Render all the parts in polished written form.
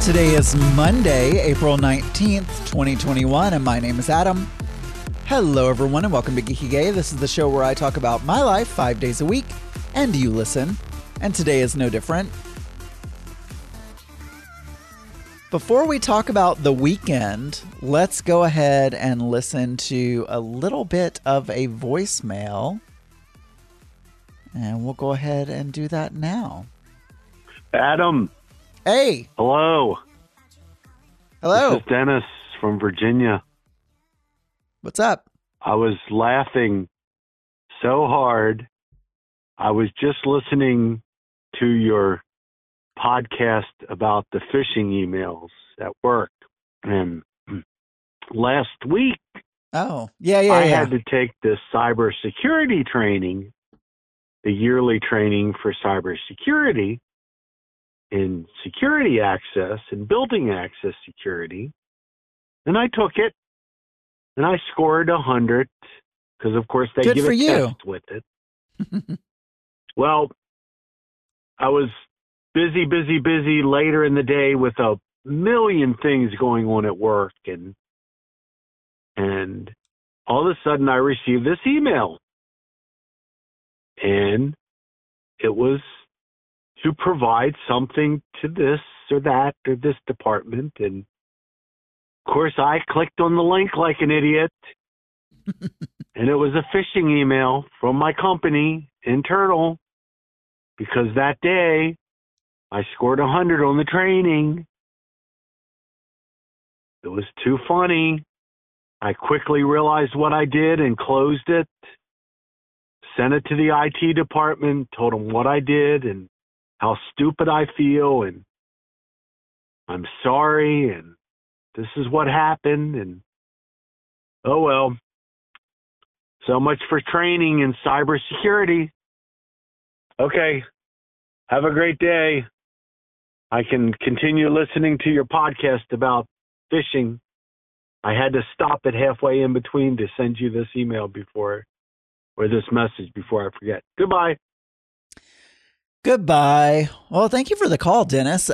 Today is Monday, April 19th, 2021, and my name is Adam. Hello, everyone, and welcome to Geeky Gay. This is the show where I talk about my life 5 days a week, and you listen, and today is no different. Before we talk about the weekend, let's go ahead and listen to a little bit of a voicemail, and we'll go ahead and do that now. Adam. Hey. Hello. Hello. This is Dennis from Virginia. What's up? I was laughing so hard. I was just listening to your podcast about the phishing emails at work. And last week, I had to take this cybersecurity training, the yearly training for cybersecurity in security access and building access security. And I took it. And I scored 100 because, of course, they Good give for a you. test with it. Well, I was busy later in the day with a million things going on at work. And all of a sudden, I received this email. And it was to provide something to this or that or this department. And of course, I clicked on the link like an idiot, and it was a phishing email from my company, Internal, because that day I scored 100 on the training. It was too funny. I quickly realized what I did and closed it, sent it to the IT department, told them what I did and how stupid I feel, and I'm sorry, and this is what happened, and oh well. So much for training in cybersecurity. Okay, have a great day. I can continue listening to your podcast about phishing. I had to stop it halfway in between to send you this email before, or this message before I forget. Goodbye. Goodbye. Well, thank you for the call, Dennis.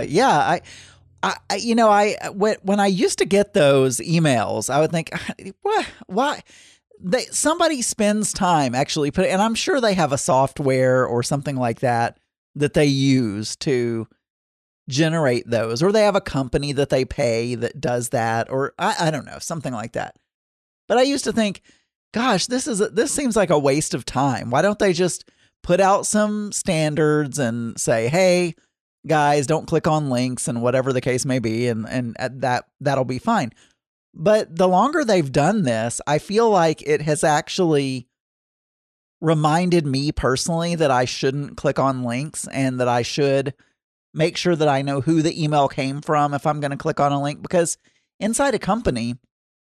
When I used to get those emails, I would think, what? Why? Somebody spends time actually and I'm sure they have a software or something like that they use to generate those, or they have a company that they pay that does that, or I don't know, something like that. But I used to think, gosh, this seems like a waste of time. Why don't they just put out some standards and say, hey, guys, don't click on links and whatever the case may be, and that'll be fine. But the longer they've done this, I feel like it has actually reminded me personally that I shouldn't click on links and that I should make sure that I know who the email came from if I'm going to click on a link, because inside a company,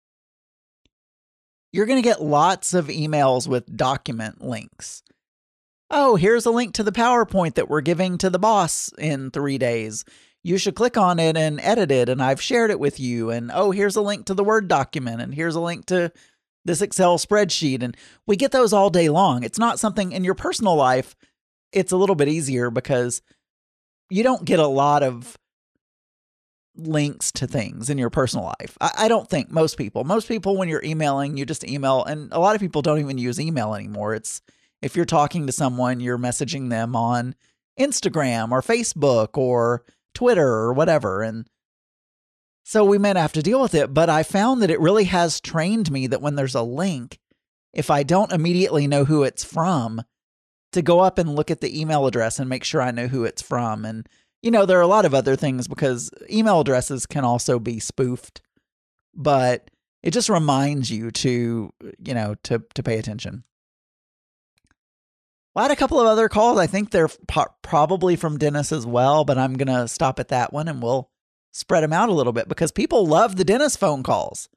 you're going to get lots of emails with document links. Oh, here's a link to the PowerPoint that we're giving to the boss in 3 days. You should click on it and edit it, and I've shared it with you. And oh, here's a link to the Word document, and here's a link to this Excel spreadsheet. And we get those all day long. It's not something in your personal life. It's a little bit easier because you don't get a lot of links to things in your personal life. I don't think most people, when you're emailing, you just email, and a lot of people don't even use email anymore. If you're talking to someone, you're messaging them on Instagram or Facebook or Twitter or whatever. And so we might have to deal with it. But I found that it really has trained me that when there's a link, if I don't immediately know who it's from, to go up and look at the email address and make sure I know who it's from. And, there are a lot of other things because email addresses can also be spoofed. But it just reminds you to pay attention. I had a couple of other calls. I think they're probably from Dennis as well, but I'm going to stop at that one and we'll spread them out a little bit because people love the Dennis phone calls.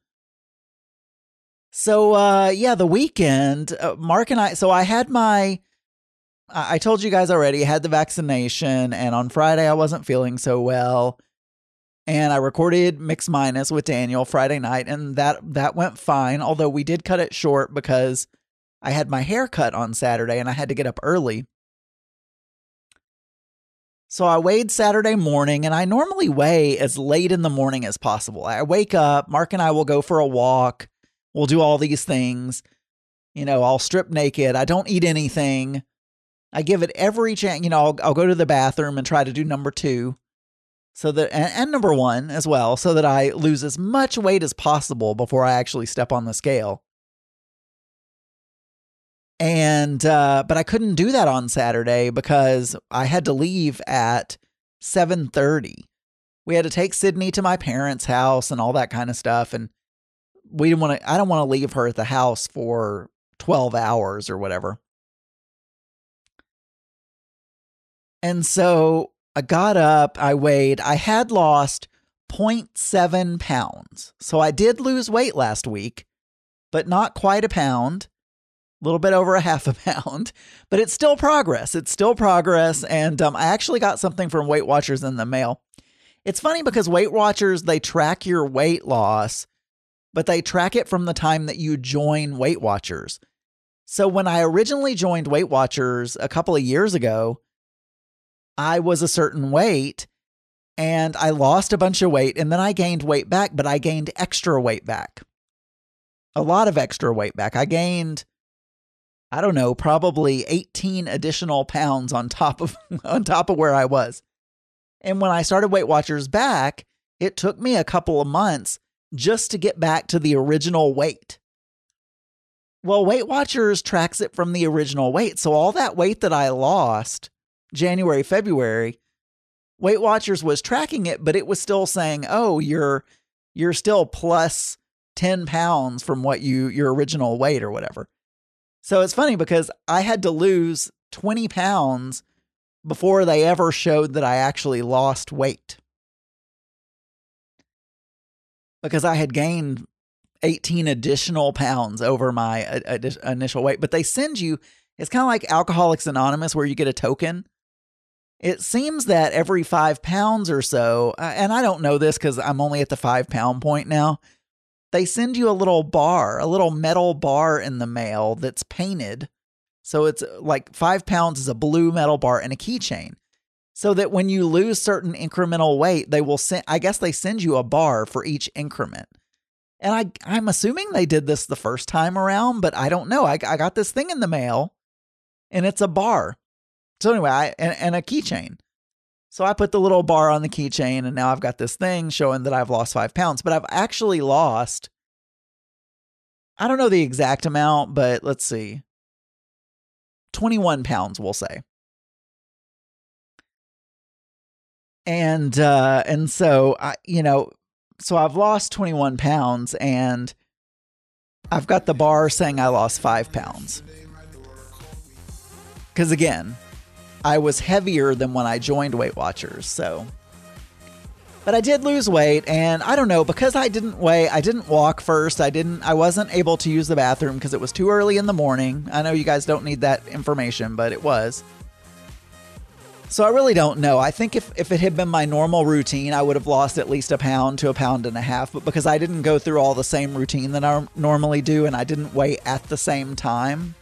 So, the weekend, Mark and I had I told you guys already, I had the vaccination, and on Friday I wasn't feeling so well. And I recorded Mix Minus with Daniel Friday night, and that went fine, although we did cut it short because I had my hair cut on Saturday and I had to get up early. So I weighed Saturday morning, and I normally weigh as late in the morning as possible. I wake up, Mark and I will go for a walk. We'll do all these things. I'll strip naked. I don't eat anything. I give it every chance. I'll go to the bathroom and try to do number 2. So that, and number 1 as well, so that I lose as much weight as possible before I actually step on the scale. And, but I couldn't do that on Saturday because I had to leave at 7:30. We had to take Sydney to my parents' house and all that kind of stuff. And I don't want to leave her at the house for 12 hours or whatever. And so I got up, I weighed, I had lost 0.7 pounds. So I did lose weight last week, but not quite a pound, a little bit over a half a pound, but it's still progress. And I actually got something from Weight Watchers in the mail. It's funny because Weight Watchers, they track your weight loss, but they track it from the time that you join Weight Watchers. So when I originally joined Weight Watchers a couple of years ago, I was a certain weight and I lost a bunch of weight and then I gained weight back, but I gained extra weight back. A lot of extra weight back. I gained, I don't know, probably 18 additional pounds on top of where I was. And when I started Weight Watchers back, it took me a couple of months just to get back to the original weight. Well, Weight Watchers tracks it from the original weight. So all that weight that I lost January, February, Weight Watchers was tracking it, but it was still saying, oh, you're still plus 10 pounds from what your original weight or whatever. So it's funny because I had to lose 20 pounds before they ever showed that I actually lost weight. Because I had gained 18 additional pounds over my initial weight. But they send you, it's kind of like Alcoholics Anonymous where you get a token. It seems that every 5 pounds or so, and I don't know this because I'm only at the 5 pound point now, they send you a little bar, a little metal bar in the mail that's painted. So it's like 5 pounds is a blue metal bar and a keychain. So that when you lose certain incremental weight, they will send, I guess they send you a bar for each increment. And I'm assuming they did this the first time around, but I don't know. I got this thing in the mail and it's a bar. So anyway, and a keychain. So I put the little bar on the keychain and now I've got this thing showing that I've lost 5 pounds, but I've actually lost, I don't know the exact amount, but let's see, 21 pounds, we'll say. And so so I've lost 21 pounds and I've got the bar saying I lost 5 pounds. Because again, I was heavier than when I joined Weight Watchers, so. But I did lose weight, and I don't know, because I didn't weigh, I didn't walk first, I wasn't able to use the bathroom because it was too early in the morning. I know you guys don't need that information, but it was. So I really don't know. I think if it had been my normal routine, I would have lost at least a pound to a pound and a half, but because I didn't go through all the same routine that I normally do, and I didn't weigh at the same time.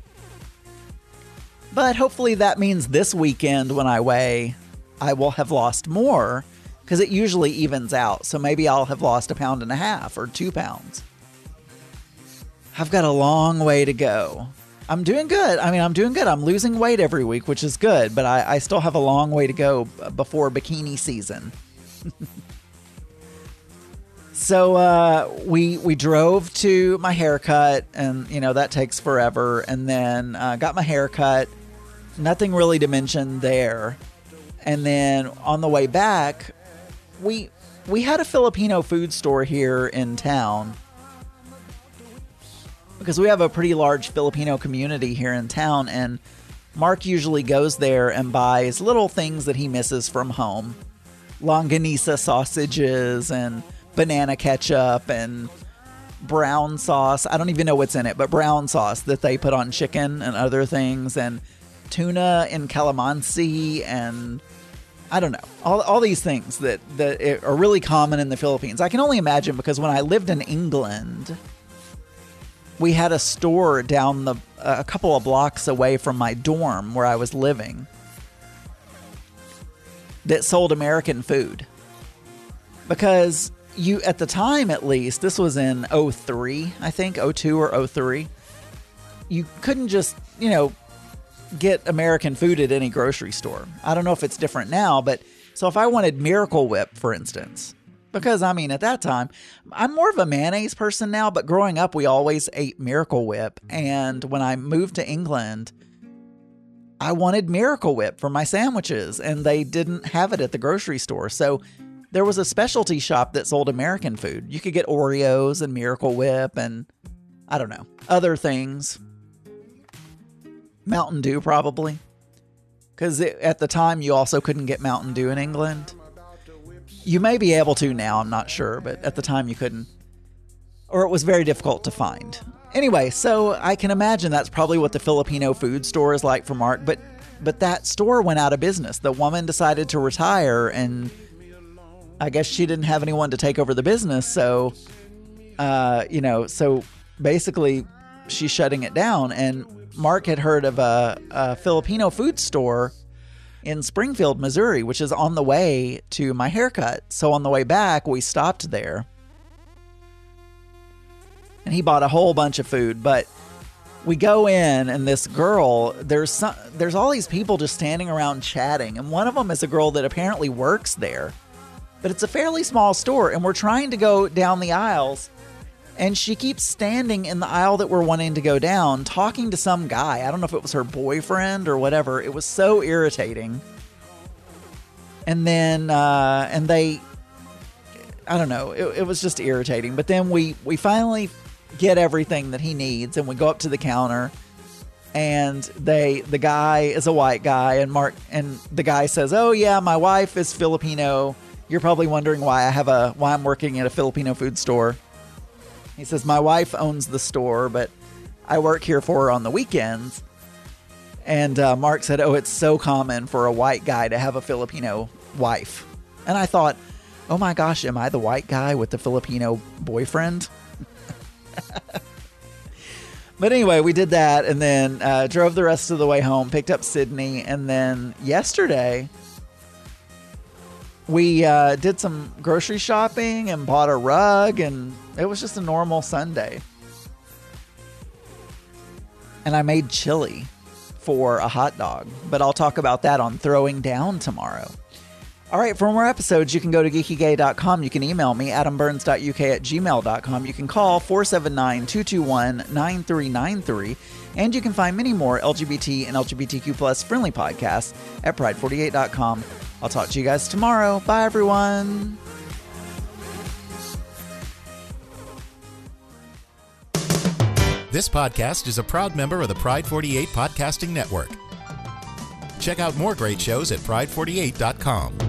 But hopefully that means this weekend when I weigh, I will have lost more because it usually evens out. So maybe I'll have lost a pound and a half or 2 pounds. I've got a long way to go. I'm doing good. I'm doing good. I'm losing weight every week, which is good, but I still have a long way to go before bikini season. So we drove to my haircut, and that takes forever, and then got my haircut. Nothing really to mention there. And then on the way back, we had a Filipino food store here in town because we have a pretty large Filipino community here in town, and Mark usually goes there and buys little things that he misses from home. Longanisa sausages and banana ketchup and brown sauce. I don't even know what's in it, but brown sauce that they put on chicken and other things, and tuna and calamansi, and I don't know, all these things that are really common in the Philippines. I can only imagine because when I lived in England, we had a store down a couple of blocks away from my dorm where I was living. that sold American food. Because you, at the time at least, this was in 03, I think, 02 or 03, you couldn't just, get American food at any grocery store. I don't know if it's different now, but so if I wanted Miracle Whip, for instance, because at that time, I'm more of a mayonnaise person now, but growing up, we always ate Miracle Whip. And when I moved to England, I wanted Miracle Whip for my sandwiches, and they didn't have it at the grocery store. So there was a specialty shop that sold American food. You could get Oreos and Miracle Whip and, I don't know, other things. Mountain Dew, probably. Because at the time, you also couldn't get Mountain Dew in England. You may be able to now, I'm not sure, but at the time you couldn't. Or it was very difficult to find. Anyway, so I can imagine that's probably what the Filipino food store is like for Mark, but that store went out of business. The woman decided to retire, and I guess she didn't have anyone to take over the business, so, so basically she's shutting it down, and Mark had heard of a Filipino food store in Springfield, Missouri, which is on the way to my haircut. So on the way back, we stopped there. And he bought a whole bunch of food. But we go in, and this girl, there's all these people just standing around chatting. And one of them is a girl that apparently works there. But it's a fairly small store, and we're trying to go down the aisles. And she keeps standing in the aisle that we're wanting to go down, talking to some guy. I don't know if it was her boyfriend or whatever. It was so irritating. And then, I don't know. It was just irritating. But then we finally get everything that he needs, and we go up to the counter. And the guy is a white guy, and the guy says, "Oh yeah, my wife is Filipino. You're probably wondering why I'm working at a Filipino food store." He says, "My wife owns the store, but I work here for her on the weekends." And Mark said, "Oh, it's so common for a white guy to have a Filipino wife." And I thought, oh my gosh, am I the white guy with the Filipino boyfriend? But anyway, we did that, and then drove the rest of the way home, picked up Sydney, and then yesterday we did some grocery shopping and bought a rug, and it was just a normal Sunday. And I made chili for a hot dog, but I'll talk about that on Throwing Down tomorrow. All right, for more episodes, you can go to geekygay.com. You can email me, adamburns.uk@gmail.com. You can call 479-221-9393. And you can find many more LGBT and LGBTQ+ friendly podcasts at pride48.com. I'll talk to you guys tomorrow. Bye, everyone. This podcast is a proud member of the Pride 48 Podcasting Network. Check out more great shows at pride48.com.